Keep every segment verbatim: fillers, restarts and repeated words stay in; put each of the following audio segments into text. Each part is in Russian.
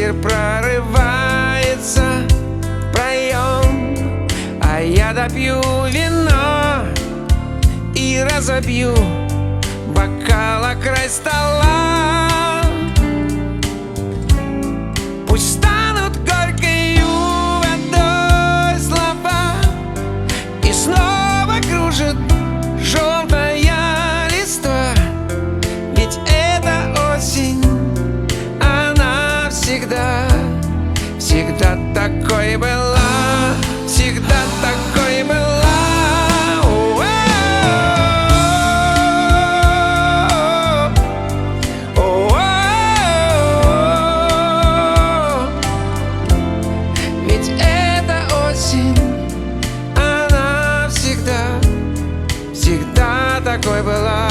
ветер прорывается в проем, а я допью вино и разобью бокал о край стола. Пусть станут горькою водой слова, и снова кружит желтая листва. Ведь эта осень, она всегда, всегда такой была, всегда такой была. Ведь эта осень, она всегда, всегда такой была.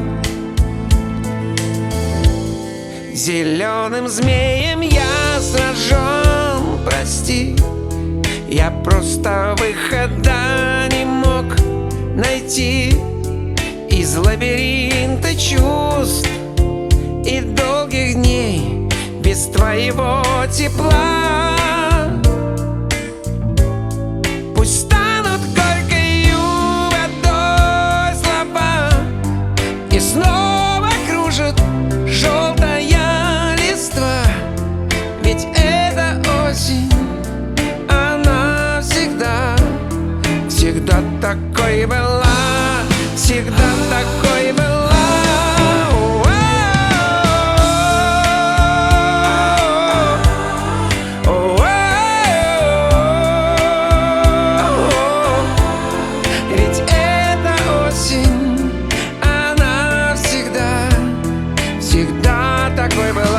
Зеленым змеем я сражен, прости, я просто выхода не мог найти из лабиринта чувств и долгих дней без твоего тепла. Пусть станут горькою водой слова, и снова кружит желтая листва. Ведь эта осень, она всегда, всегда такой была, всегда такой была. Ведь эта осень, она всегда, всегда такой была.